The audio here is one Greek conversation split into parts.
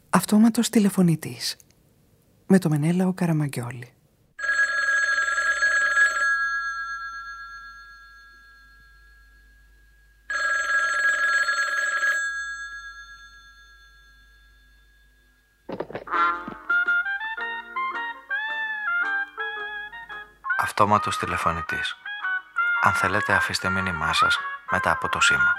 Αυτόματος τηλεφωνητής με το Μενέλαο Καραμαγκιόλη. Αυτόματος τηλεφωνητής. Αν θέλετε, αφήστε μήνυμά σας μετά από το σήμα.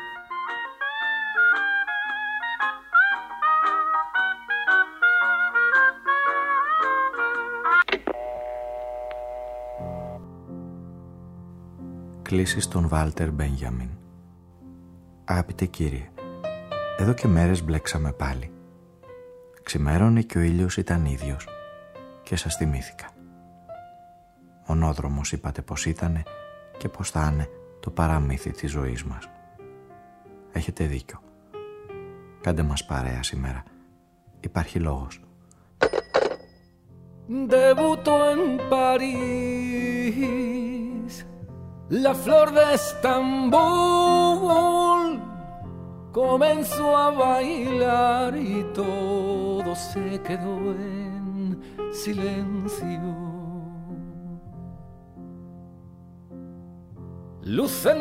Κλήσεις των Βάλτερ Μπένιαμιν. Αγαπητέ κύριε, εδώ και μέρες μπλέξαμε πάλι. Ξημέρωνε και ο ήλιος ήταν ίδιος και σας θυμήθηκα. Μονόδρομος είπατε πως ήτανε και πως θα είναι το παραμύθι της ζωής μας. Έχετε δίκιο. Κάντε μας παρέα σήμερα. Υπάρχει λόγος. Debutó en París la flor de Estambul, comenzó a bailar y todo se quedó en silencio. Luz en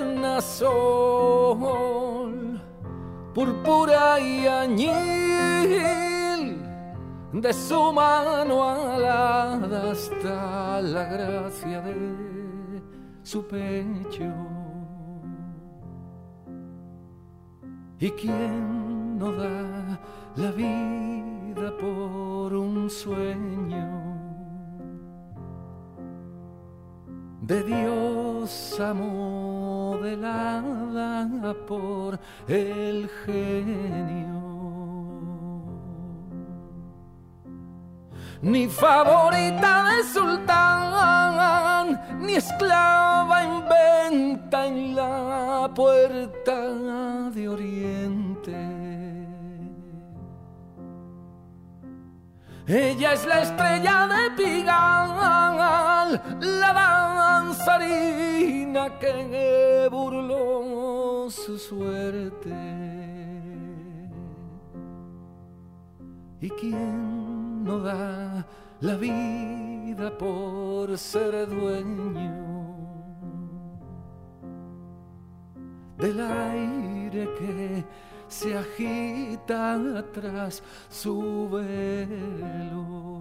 tornasol, púrpura y añil, de su mano alada está la gracia de su pecho. ¿Y quién no da la vida por un sueño? De diosa modelada por el genio. Ni favorita de sultán, ni esclava en venta en la puerta de Oriente. Ella es la estrella de Pigalle, la danzarina que burló su suerte. ¿Y quién no da la vida por ser dueño del aire que se agita tras su velo?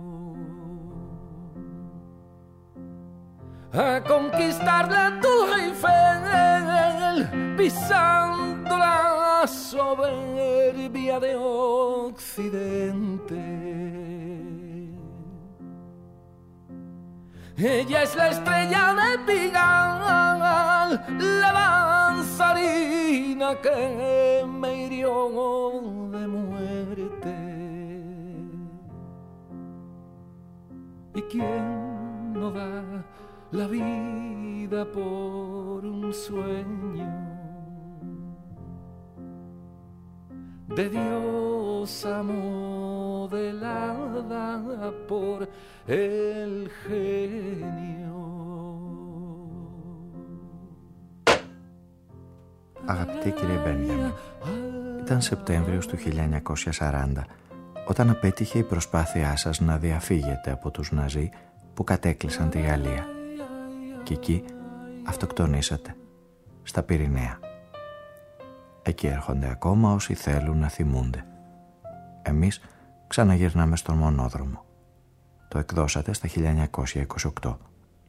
A conquistar la Torre Eiffel, pisando la soberbia de Occidente. Ella es la estrella de Pigalle, la danzarina que me hirió de muerte. ¿Y quién no da la vida por un sueño? De diosa modelada por el genio. Αγαπητέ κύριε Μπένιαμιν, ήταν Σεπτέμβριος του 1940 όταν απέτυχε η προσπάθειά σας να διαφύγετε από τους Ναζί που κατέκλυσαν τη Γαλλία. Και εκεί αυτοκτονήσατε, στα Πυρηναία. Εκεί έρχονται ακόμα όσοι θέλουν να θυμούνται. Εμείς ξαναγυρνάμε στον μονόδρομο. Το εκδώσατε στα 1928.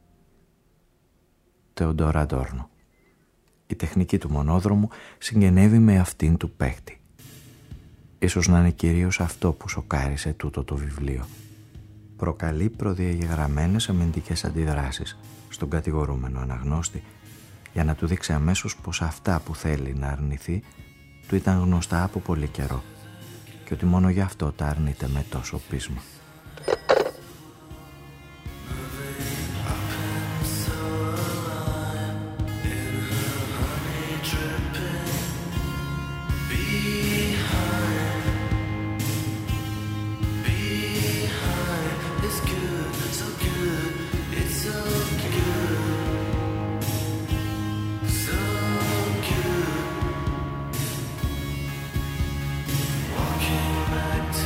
Τεοντόρα Αντόρνο. Η τεχνική του μονόδρομου συγγενεύει με αυτήν του παίχτη. Ίσως να είναι κυρίως αυτό που σοκάρισε τούτο το βιβλίο. Προκαλεί προδιαγεγραμμένες αμυντικές αντιδράσεις στον κατηγορούμενο αναγνώστη για να του δείξει αμέσως πως αυτά που θέλει να αρνηθεί του ήταν γνωστά από πολύ καιρό και ότι μόνο γι' αυτό τα αρνείται με τόσο πείσμα. Back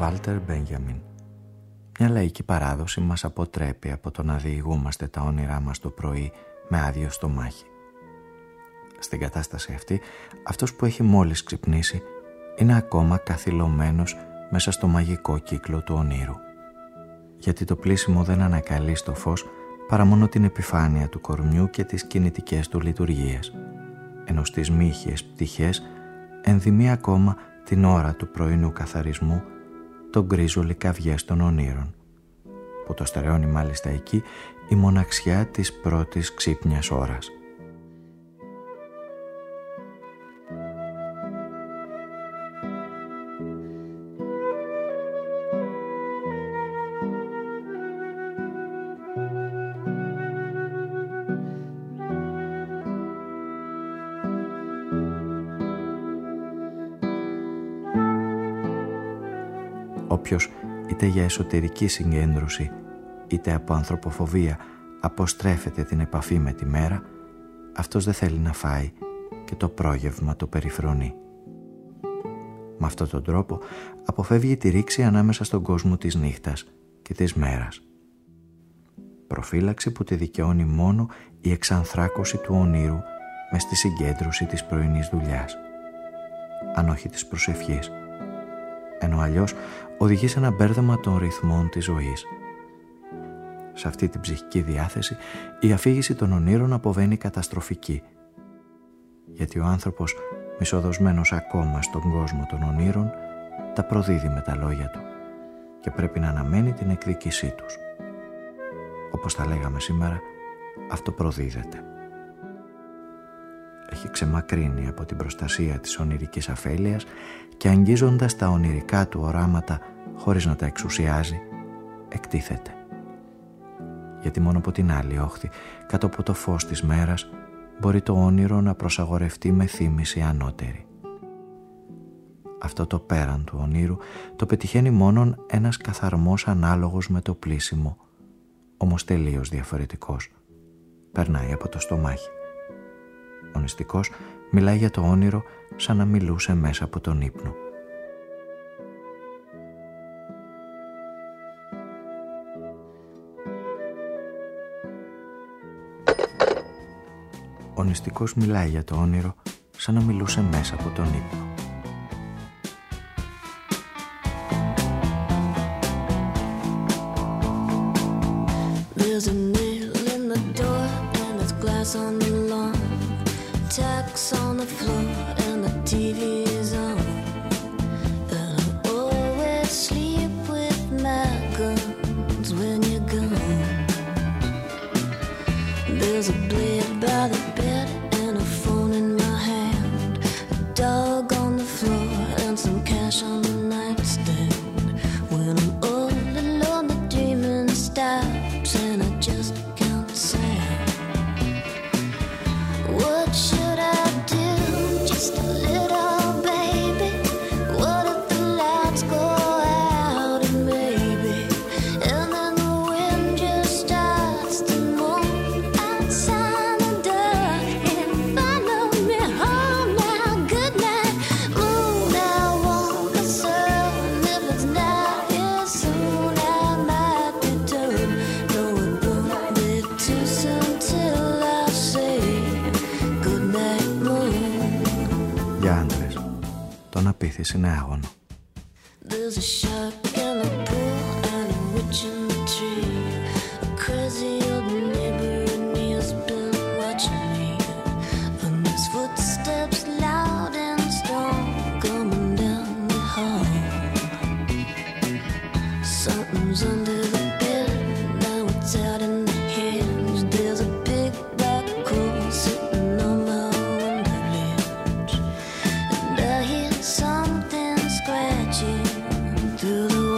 Βάλτερ Μπένιαμιν. Μια λαϊκή παράδοση μας αποτρέπει από το να διηγούμαστε τα όνειρά μας το πρωί με άδειο στομάχι. Στην κατάσταση αυτή, αυτός που έχει μόλις ξυπνήσει είναι ακόμα καθυλωμένος μέσα στο μαγικό κύκλο του ονείρου. Γιατί το πλήσιμο δεν ανακαλεί στο φως παρά μόνο την επιφάνεια του κορμιού και τις κινητικές του λειτουργίες, ενώ στις μύχιες πτυχές ενδυμεί ακόμα την ώρα του πρωινού καθαρισμού τον γκρίζο καυγές των ονείρων, που το στερεώνει μάλιστα εκεί η μοναξιά της πρώτης ξύπνιας ώρας. Όποιος είτε για εσωτερική συγκέντρωση είτε από ανθρωποφοβία αποστρέφεται την επαφή με τη μέρα, αυτός δεν θέλει να φάει και το πρόγευμα το περιφρονεί. Με αυτόν τον τρόπο αποφεύγει τη ρήξη ανάμεσα στον κόσμο της νύχτας και της μέρας. Προφύλαξη που τη δικαιώνει μόνο η εξανθράκωση του ονείρου μες στη συγκέντρωση της πρωινής δουλειάς, αν όχι της προσευχής, ενώ αλλιώς οδηγεί σε ένα μπέρδεμα των ρυθμών της ζωής. Σε αυτή την ψυχική διάθεση η αφήγηση των ονείρων αποβαίνει καταστροφική, γιατί ο άνθρωπος, μισοδοσμένος ακόμα στον κόσμο των ονείρων, τα προδίδει με τα λόγια του και πρέπει να αναμένει την εκδίκησή τους. Όπως τα λέγαμε σήμερα, αυτό προδίδεται. Έχει ξεμακρύνει από την προστασία της ονειρικής αφέλειας και αγγίζοντας τα ονειρικά του οράματα χωρίς να τα εξουσιάζει, εκτίθεται. Γιατί μόνο από την άλλη όχθη, κάτω από το φως της μέρας, μπορεί το όνειρο να προσαγορευτεί με θύμηση ανώτερη. Αυτό το πέραν του ονείρου το πετυχαίνει μόνον ένας καθαρμός ανάλογος με το πλήσιμο, όμως τελείως διαφορετικός. Περνάει από το στομάχι. Ο νηστικός μιλάει για το όνειρο σαν να μιλούσε μέσα από τον ύπνο. Ο νηστικός μιλάει για το όνειρο σαν να μιλούσε μέσα από τον ύπνο. There's a nail in the door and there's glass on the lawn, tacks on the floor and the TV is on, and I always sleep with my guns when you're gone. There's a blade by the bed and a phone in my hand, a dog on the floor and some cash on the nightstand. When I'm all alone the dreaming stops and I just count sand. What should I do? Just a little baby. What if the lights go out and maybe, and then the wind just starts to moan outside the door and follow me home now. Good night, moon. I want the sun. If it's not here soon, I might return. No, it won't be too soon till I say good night, moon. Για άντρες, το να πείθεις είναι άγωνο. There's a shark in the pool and a witch in the tree. A crazy old neighbor and he has been watching me. And there's footsteps loud and strong coming down the hall. Something's under the bed, now it's out in the hedge. There's a big black hole sitting on my window ledge, and I hear something scratching through the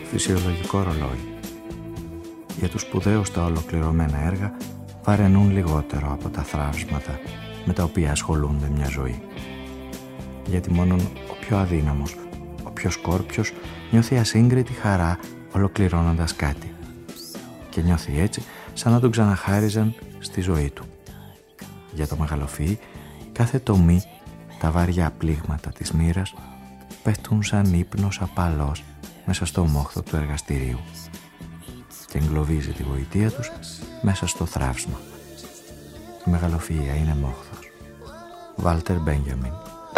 φυσιολογικό ρολόι. Για τους σπουδαίους τα ολοκληρωμένα έργα βαρενούν λιγότερο από τα θράψματα με τα οποία ασχολούνται μια ζωή. Γιατί μόνον ο πιο αδύναμος, ο πιο σκόρπιος νιώθει ασύγκριτη χαρά ολοκληρώνοντας κάτι και νιώθει έτσι σαν να τον ξαναχάριζαν στη ζωή του. Για το μεγαλοφυή κάθε τομή, τα βαριά πλήγματα της μοίρας πέφτουν σαν ύπνος απαλός μέσα στο μόχθο του εργαστηρίου και εγκλωβίζει τη γοητεία τους μέσα στο θράψμα. Η μεγαλοφυΐα είναι μόχθος. Βάλτερ Μπένιαμιν.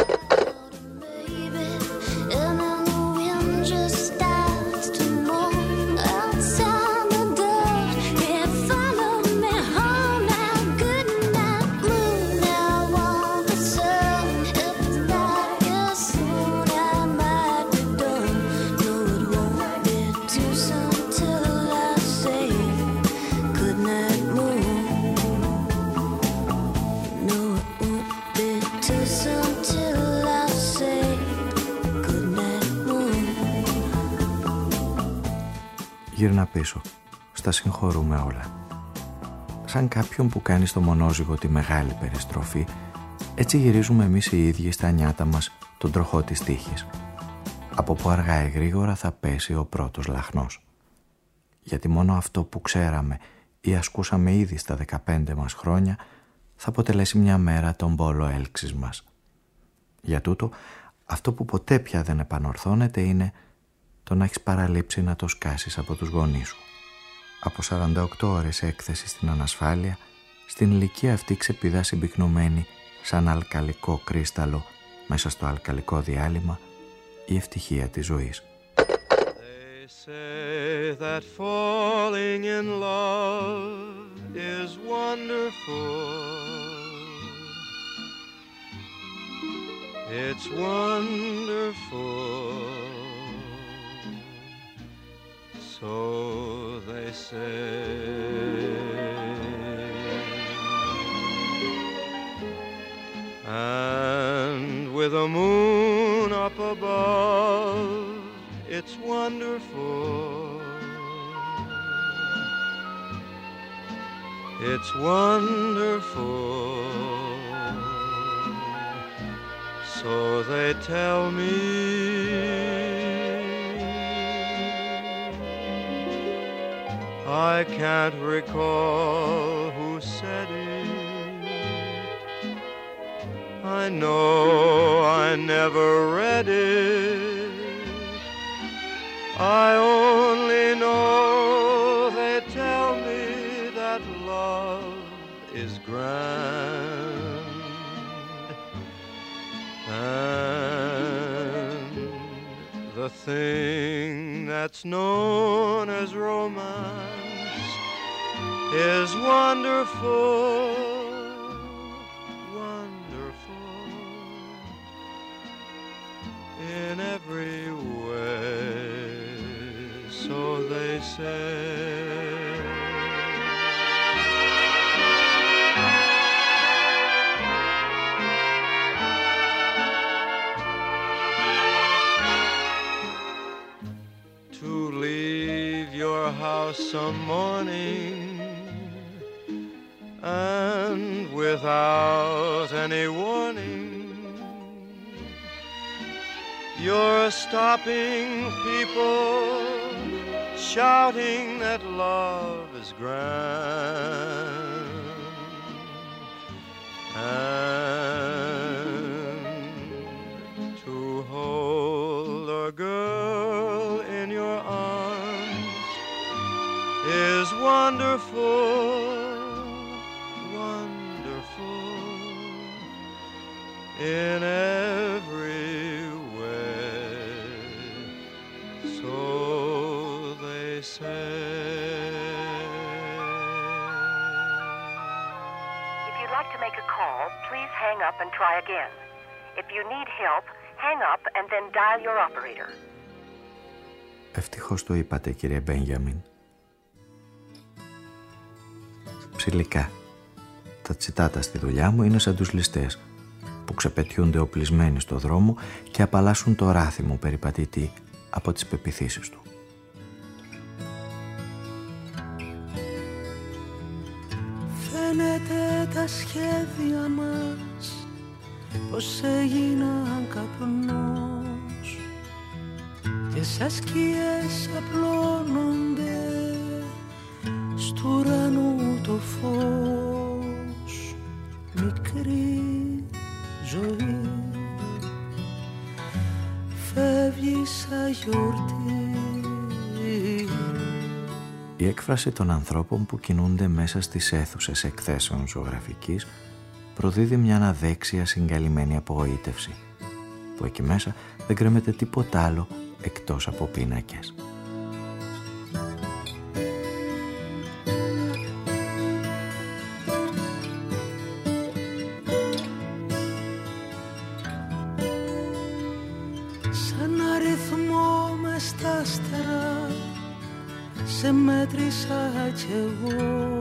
Γύρνα πίσω, στα συγχωρούμε όλα. Σαν κάποιον που κάνει στο μονόζυγο τη μεγάλη περιστροφή, έτσι γυρίζουμε εμείς οι ίδιοι στα νιάτα μας τον τροχό της τύχης. Από που αργά ή γρήγορα θα πέσει ο πρώτος λαχνός. Γιατί μόνο αυτό που ξέραμε ή ασκούσαμε ήδη στα 15 μας χρόνια θα αποτελέσει μια μέρα τον πόλο έλξης μας. Για τούτο, αυτό που ποτέ πια δεν επανορθώνεται είναι το να έχεις παραλείψει να το σκάσεις από τους γονείς σου. Από 48 ώρες έκθεση στην ανασφάλεια, στην ηλικία αυτή ξεπηδά συμπυκνωμένη σαν αλκαλικό κρίσταλο μέσα στο αλκαλικό διάλειμμα η ευτυχία της ζωής. They say that falling in love is wonderful. It's wonderful. So they say. And with a moon up above, it's wonderful. It's wonderful. So they tell me. I can't recall who said it. I know I never read it. I only know they tell me that love is grand. And the thing that's known as romance is wonderful, wonderful in every way, so they say. To leave your house some morning and without any warning, you're stopping people, shouting that love is grand. And to hold a girl in your arms is wonderful, wonderful in every way, so they say. If you'd like to make a call, please hang up and try again. If you need help, hang up and then dial your operator. Ευτυχώς το είπατε, κύριε Μπένιαμιν. Ψηλικά. Τα τσιτάτα στη δουλειά μου είναι σαν τους ληστές που ξεπετιούνται οπλισμένοι στο δρόμο και απαλλάσσουν το ράθιμο περιπατητή από τις πεποιθήσεις του. φαίνεται τα σχέδια μας πως έγιναν καπνός και σαν σκιές απλώνονται στου ουρανού το φως. Μικρή ζωή φεύγει σαν γιορτή. Η έκφραση των ανθρώπων που κινούνται μέσα στις αίθουσες εκθέσεων ζωγραφικής προδίδει μια αναδέξια συγκαλυμμένη απογοήτευση, που εκεί μέσα δεν κρέμεται τίποτα άλλο εκτός από πίνακες. Σαν αριθμό μες στα άστερα σε μέτρησα κι εγώ,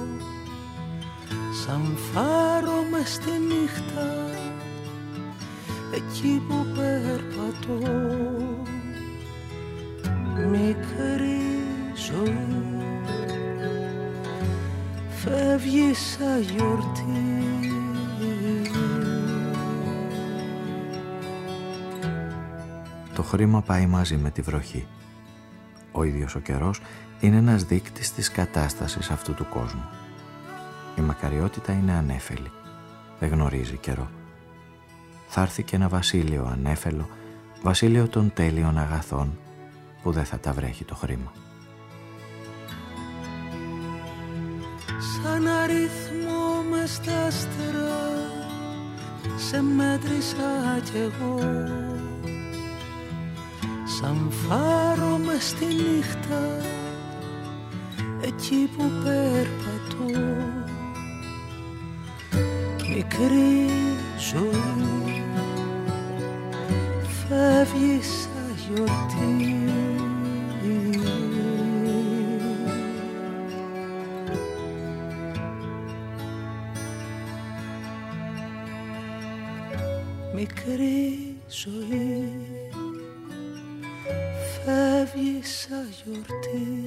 σαν φάρο μες στη νύχτα εκεί που περπατώ. Μικρή ζωή φεύγει σαν γιορτή. Το χρήμα πάει μαζί με τη βροχή. Ο ίδιος ο καιρός είναι ένας δείκτης της κατάστασης αυτού του κόσμου. Η μακαριότητα είναι ανέφελη. Δεν γνωρίζει καιρό. Θα έρθει και ένα βασίλειο ανέφελο, βασίλειο των τέλειων αγαθών, που δεν θα τα βρέχει το χρήμα. Σαν αριθμό μες στα άστερα σε μέτρησα κι εγώ, σαν φάρο μες στη νύχτα εκεί που περπατώ. Μικρή ζωή φεύγει σαν γιορτή. Μικρή ζωή φεύγει σαν γιορτή.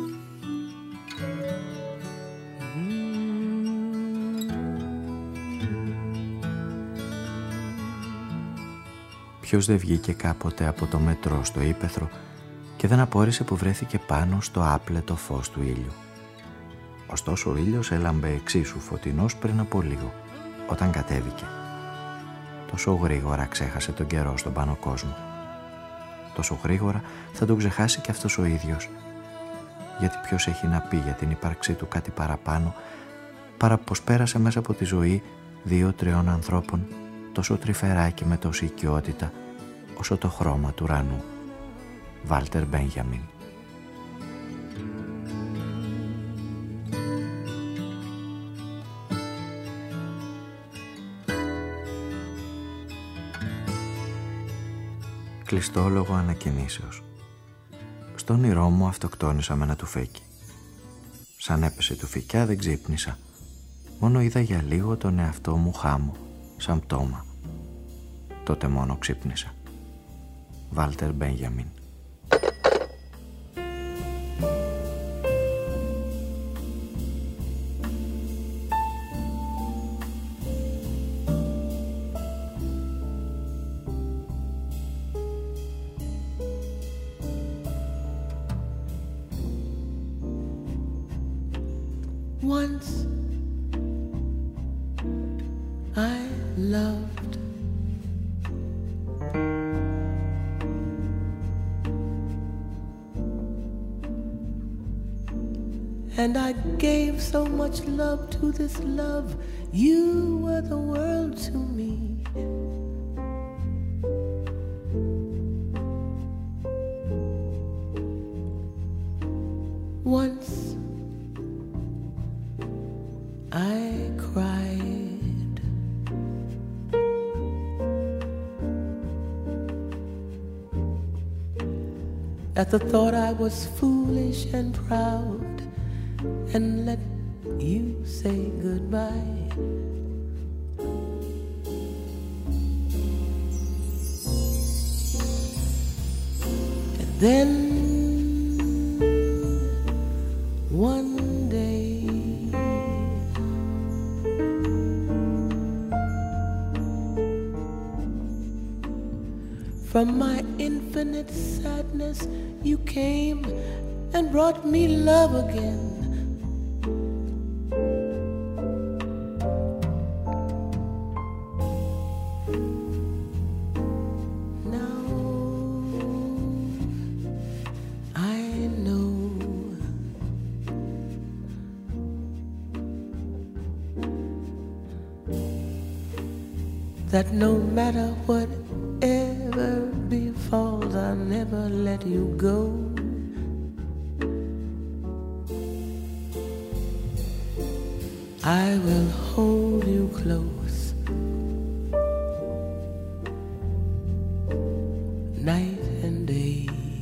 Ποιος δεν βγήκε κάποτε από το μετρό στο ύπαιθρο και δεν απόρρισε που βρέθηκε πάνω στο άπλετο φως του ήλιου. Ωστόσο ο ήλιος έλαμπε εξίσου φωτεινός πριν από λίγο, όταν κατέβηκε. Τόσο γρήγορα ξέχασε τον καιρό στον πάνω κόσμο. Τόσο γρήγορα θα τον ξεχάσει και αυτός ο ίδιος. Γιατί ποιος έχει να πει για την ύπαρξή του κάτι παραπάνω, παρά πως πέρασε μέσα από τη ζωή 2-3 ανθρώπων τόσο τρυφερά και με τόση οικειότητα όσο το χρώμα του ουρανού. Βάλτερ Μπένιαμιν. Κλειστόλογο ανακοινήσεως. Στον όνειρό μου αυτοκτόνησα με ένα τουφέκι. Σαν έπεσε τουφικιά δεν ξύπνησα. Μόνο είδα για λίγο τον εαυτό μου χάμω, σαν πτώμα. Τότε μόνο ξύπνησα. Βάλτερ Μπένιαμιν. Once I loved, and I gave so much love to this love. You were the world to me. Once I cried, at the thought I was foolish and proud and let you say goodbye. And then one day From my infinite sadness you came and brought me love again. That no matter whatever befalls, I'll never let you go. I will hold you close night and day.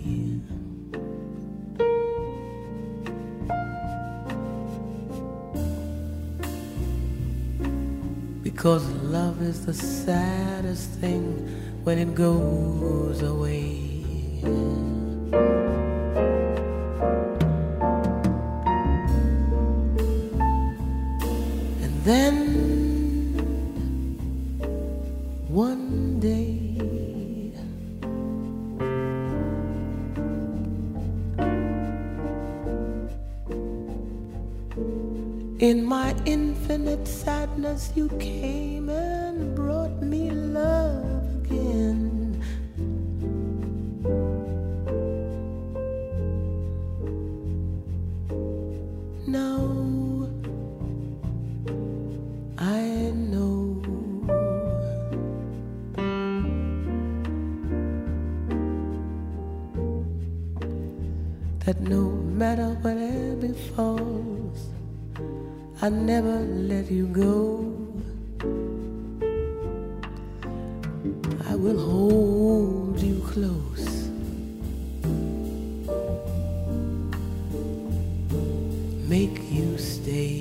Because love is the saddest thing when it goes away. And then one day in my infinite sadness you came and brought me love again. Now I know that no matter whatever befalls, I never let you go. I will hold you close make you stay.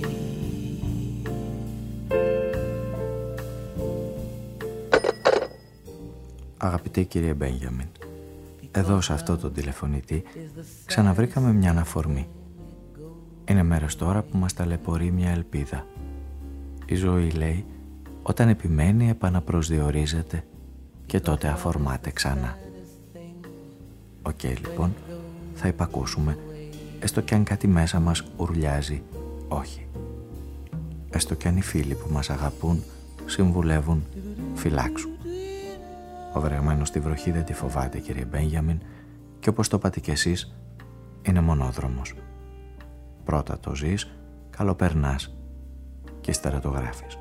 Αγαπητέ κύριε Μπένιαμιν, εδώ σε αυτό το τηλεφωνητή ξαναβρήκαμε μια αναφορμή. Είναι μέρες τώρα που μας ταλαιπωρεί μια ελπίδα. Η ζωή, λέει, όταν επιμένει επαναπροσδιορίζεται και τότε αφορμάται ξανά. Οκ, λοιπόν, θα υπακούσουμε, έστω κι αν κάτι μέσα μας ουρλιάζει όχι. Έστω κι αν οι φίλοι που μας αγαπούν συμβουλεύουν φυλάξου. Ο βρεγμένος στη βροχή δεν τη φοβάται, κύριε Μπένιαμιν, και όπως το είπατε κι εσείς, είναι μονόδρομος. Πρώτα το ζεις, καλοπερνάς και ύστερα το γράφεις.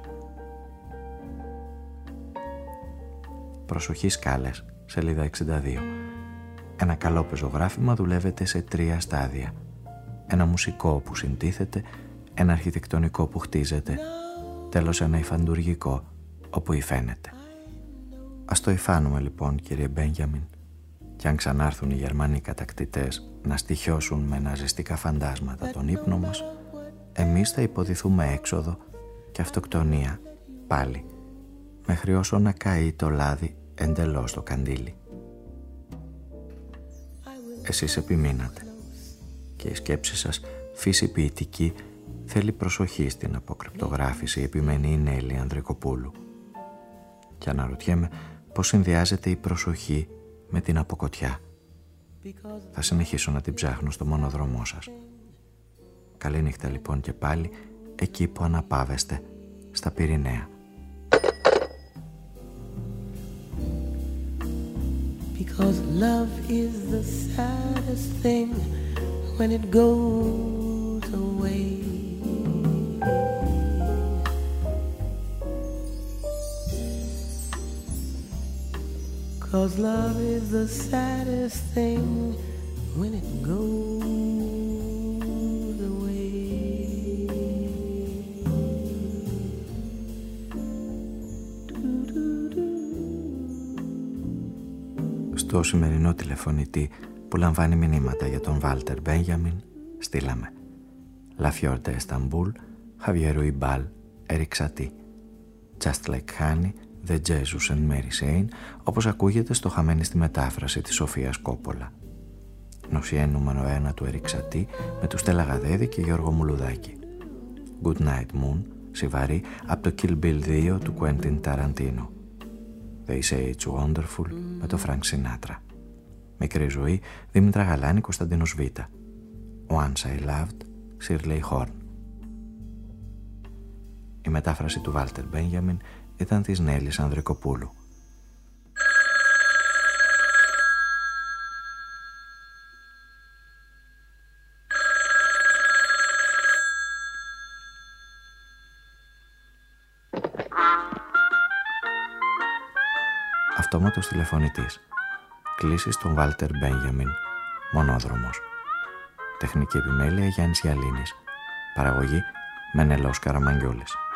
Προσοχή σκάλες, σελίδα 62. Ένα καλό πεζογράφημα δουλεύεται σε 3 στάδια. Ένα μουσικό που συντίθεται, ένα αρχιτεκτονικό που χτίζεται, τέλος ένα υφαντουργικό όπου υφαίνεται. Ας το υφάνουμε λοιπόν, κύριε Μπένιαμιν, κι αν ξανάρθουν οι Γερμανοί κατακτητές να στοιχιώσουν με ναζιστικά φαντάσματα τον ύπνο μας, εμείς θα υποδηθούμε έξοδο και αυτοκτονία πάλι, μέχρι όσο να καεί το λάδι εντελώς το καντήλι. Εσείς επιμείνατε και η σκέψη σας, φύση ποιητική, θέλει προσοχή στην αποκρυπτογράφηση, επιμένει η Νέλη Ανδρικοπούλου. Και αναρωτιέμαι πώς συνδυάζεται η προσοχή με την αποκοτιά. Θα συνεχίσω να την ψάχνω στο μονοδρομό σας. Καληνύχτα λοιπόν και πάλι εκεί που αναπαύεστε, στα Πυρηναία. Because love is the saddest thing when it goes away. Cause love is the saddest thing when it goes away. Στο σημερινό τηλεφωνητή που λαμβάνει μηνύματα για τον Βάλτερ Μπένιαμιν στείλαμε La Fior de Istanbul, Javier Ruibal, Eric Satie, Just Like Honey, The Jesus and Mary Chain, όπως ακούγεται στο Χαμένη στη μετάφραση της Σοφίας Κόπολα. Νοσιέν νούμερο 1 του Eric Satie με του Στέλλα Γαδέδη και Γιώργο Μουλουδάκη. Good Night Moon, Σιβαρή, από το Kill Bill 2 του Quentin Tarantino. They Say It's Wonderful με το Frank Sinatra. Μικρή ζωή, Δήμητρα Γαλάνη, Κωνσταντίνος Β. Once I Loved, Shirley Horn. Η μετάφραση του Βάλτερ Μπένιαμιν ήταν της Νέλης Ανδρικοπούλου. Αυτόματος τηλεφωνητής. Κλήσεις στον Βάλτερ Μπένιαμιν. Μονόδρομος. Τεχνική επιμέλεια Γιάννης Γιαλίνης. Παραγωγή Μενελός Καραμαγγιόλης.